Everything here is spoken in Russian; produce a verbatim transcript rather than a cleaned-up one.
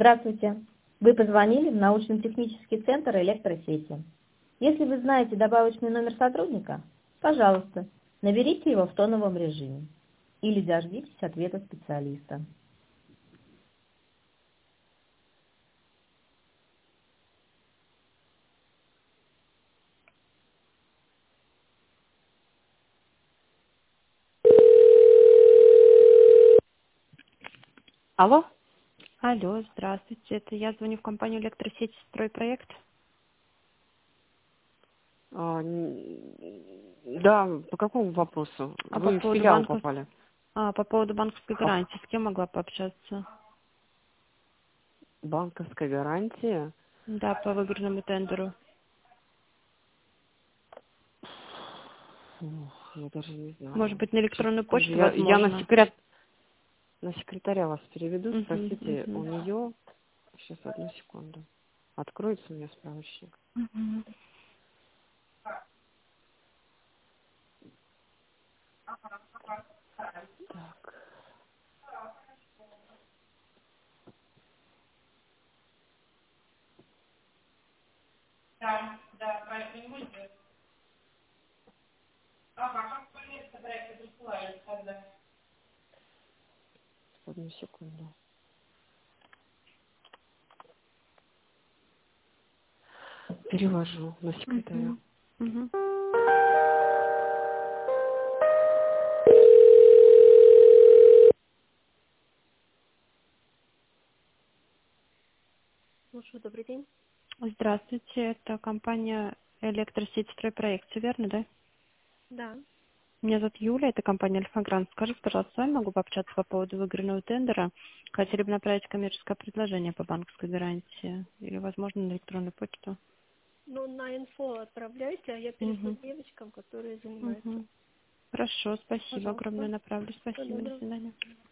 Здравствуйте. Вы позвонили в научно-технический центр электросети. Если вы знаете добавочный номер сотрудника, пожалуйста, наберите его в тоновом режиме или дождитесь ответа специалиста. Алло? Алло, здравствуйте. Это я звоню в компанию электросети «Стройпроект». А, н- да, по какому вопросу? А по Вы в поводу филиал банков... попали. А, по поводу банковской А гарантии. С кем могла пообщаться? банковская гарантия? Да, по выигранному тендеру. Ух, я даже не Может знаю. быть, на Сейчас, электронную подожди, почту, я, я на, возможно. секрет, на секретаря вас переведу, Угу, спросите у угу. нее. Сейчас, одну секунду. Откроется у меня справочник. Угу. Так, одну секунду. Перевожу на секретаря. Угу. Угу. Слушаю, добрый день. Здравствуйте. Это компания электросети «Стройпроект». Все верно, да? Да. Меня зовут Юля, это компания «Альфа-Грант». Скажите, пожалуйста, с вами могу пообщаться по поводу выигранного тендера? Хотели бы направить коммерческое предложение по банковской гарантии или, возможно, на электронную почту? Ну, на инфо отправляйте, а я перешлю Угу. девочкам, которые занимаются. Угу. Хорошо, спасибо огромное, Пожалуйста. направлю. Всего Спасибо, до доброго. свидания.